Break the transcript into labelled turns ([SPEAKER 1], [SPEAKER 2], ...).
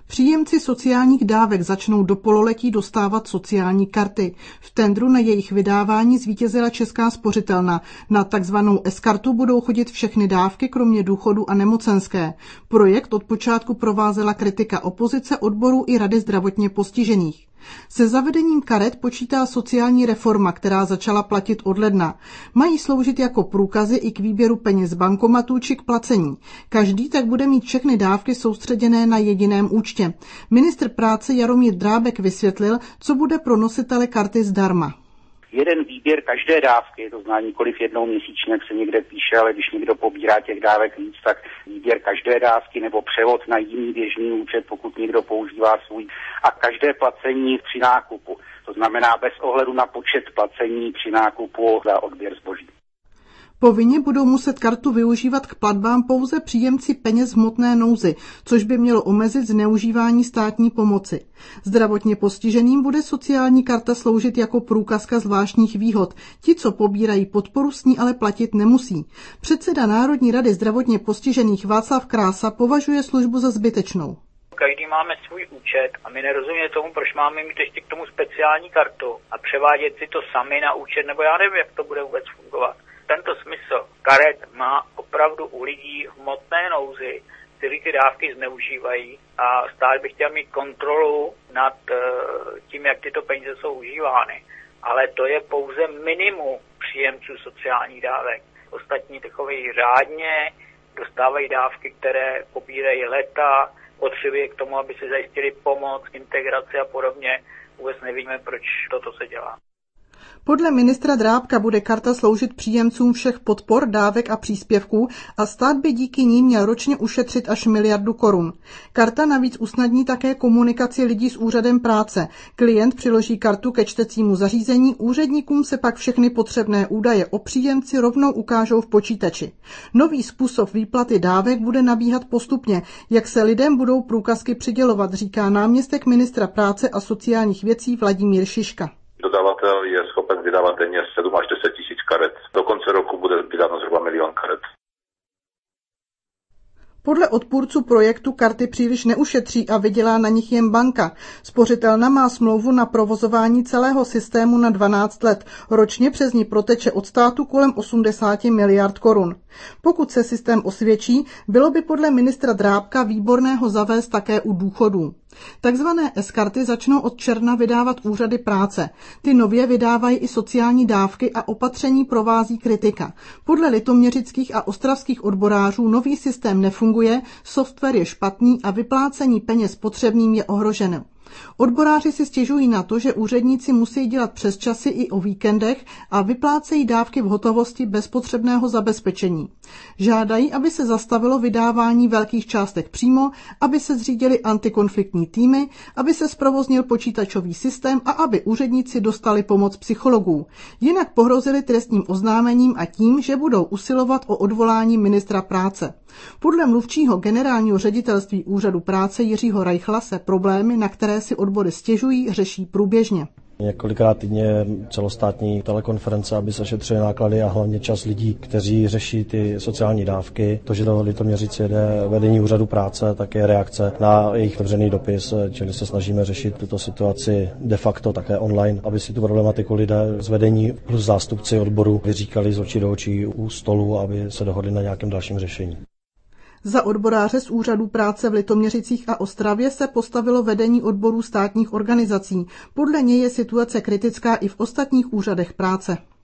[SPEAKER 1] Příjemci sociálních dávek začnou do pololetí dostávat sociální karty. V tendru na jejich vydávání zvítězila Česká spořitelna. Na takzvanou S-kartu budou chodit všechny dávky, kromě důchodu a nemocenské. Projekt od počátku provázela kritika opozice, odborů i Rady zdravotně postižených. Se zavedením karet počítá sociální reforma, která začala platit od ledna. Mají sloužit jako průkazy i k výběru peněz z bankomatů či k placení. Každý tak bude mít všechny dávky soustředěné na jediném účtě. Ministr práce Jaromír Drábek vysvětlil, co bude pro nositele karty zdarma.
[SPEAKER 2] Jeden výběr každé dávky, to znamená nikoliv jednou měsíčně, jak se někde píše, ale když někdo pobírá těch dávek víc, tak výběr každé dávky nebo převod na jiný běžný účet, pokud někdo používá svůj, a každé placení při nákupu. To znamená bez ohledu na počet placení při nákupu za odběr zboží.
[SPEAKER 1] Povinně budou muset kartu využívat k platbám pouze příjemci peněz v hmotné nouzi, což by mělo omezit zneužívání státní pomoci. Zdravotně postiženým bude sociální karta sloužit jako průkazka zvláštních výhod. Ti, co pobírají podporu, s ní ale platit nemusí. Předseda Národní rady zdravotně postižených Václav Krása považuje službu za zbytečnou.
[SPEAKER 3] Každý máme svůj účet a my nerozumíme tomu, proč máme mít ještě k tomu speciální kartu a převádět si to sami na účet, nebo já nevím, jak to bude vůbec fungovat. Tento smysl karet má opravdu u lidí v hmotné nouzi, kteří ty dávky zneužívají, a stát by chtěl mít kontrolu nad tím, jak tyto peníze jsou užívány. Ale to je pouze minimum příjemců sociálních dávek. Ostatní takový řádně dostávají dávky, které pobírají léta, potřebují k tomu, aby si zajistili pomoc, integraci a podobně. Vůbec nevíme, proč toto se dělá.
[SPEAKER 1] Podle ministra Drábka bude karta sloužit příjemcům všech podpor, dávek a příspěvků a stát by díky ní měl ročně ušetřit až 1 miliardu korun. Karta navíc usnadní také komunikaci lidí s úřadem práce. Klient přiloží kartu ke čtecímu zařízení, úředníkům se pak všechny potřebné údaje o příjemci rovnou ukážou v počítači. Nový způsob výplaty dávek bude nabíhat postupně, jak se lidem budou průkazky přidělovat, říká náměstek ministra práce a sociálních věcí Vladimír Šiška.
[SPEAKER 4] Dodavatel je schopen vydávat denně 7 až 10 tisíc karet. Do konce roku bude vydáno zhruba 1 milion karet.
[SPEAKER 1] Podle odpůrců projektu karty příliš neušetří a vydělá na nich jen banka. Spořitelna má smlouvu na provozování celého systému na 12 let. Ročně přes ní proteče od státu kolem 80 miliard korun. Pokud se systém osvědčí, bylo by podle ministra Drábka výborné ho zavést také u důchodů. Takzvané S-karty začnou od června vydávat úřady práce. Ty nově vydávají i sociální dávky a opatření provází kritika. Podle litoměřických a ostravských odborářů nový systém nefunguje, software je špatný a vyplácení peněz potřebným je ohroženo. Odboráři si stěžují na to, že úředníci musí dělat přesčasy i o víkendech a vyplácejí dávky v hotovosti bez potřebného zabezpečení. Žádají, aby se zastavilo vydávání velkých částek přímo, aby se zřídily antikonfliktní týmy, aby se zprovoznil počítačový systém a aby úředníci dostali pomoc psychologů. Jinak pohrozili trestním oznámením a tím, že budou usilovat o odvolání ministra práce. Podle mluvčího generálního ředitelství úřadu práce Jiřího Reichla se problémy, na které si odbory stěžují, řeší průběžně.
[SPEAKER 5] Několikrát týdně celostátní telekonference, aby se šetřily náklady a hlavně čas lidí, kteří řeší ty sociální dávky. To, že do Litoměřic jede vedení úřadu práce, tak je reakce na jejich otevřený dopis, čili se snažíme řešit tuto situaci de facto také online, aby si tu problematiku lidé z vedení plus zástupci odboru vyříkali z očí do očí u stolu, aby se dohodli na nějakém dalším řešení.
[SPEAKER 1] Za odboráře z úřadů práce v Litoměřicích a Ostravě se postavilo vedení odborů státních organizací. Podle něj je situace kritická i v ostatních úřadech práce.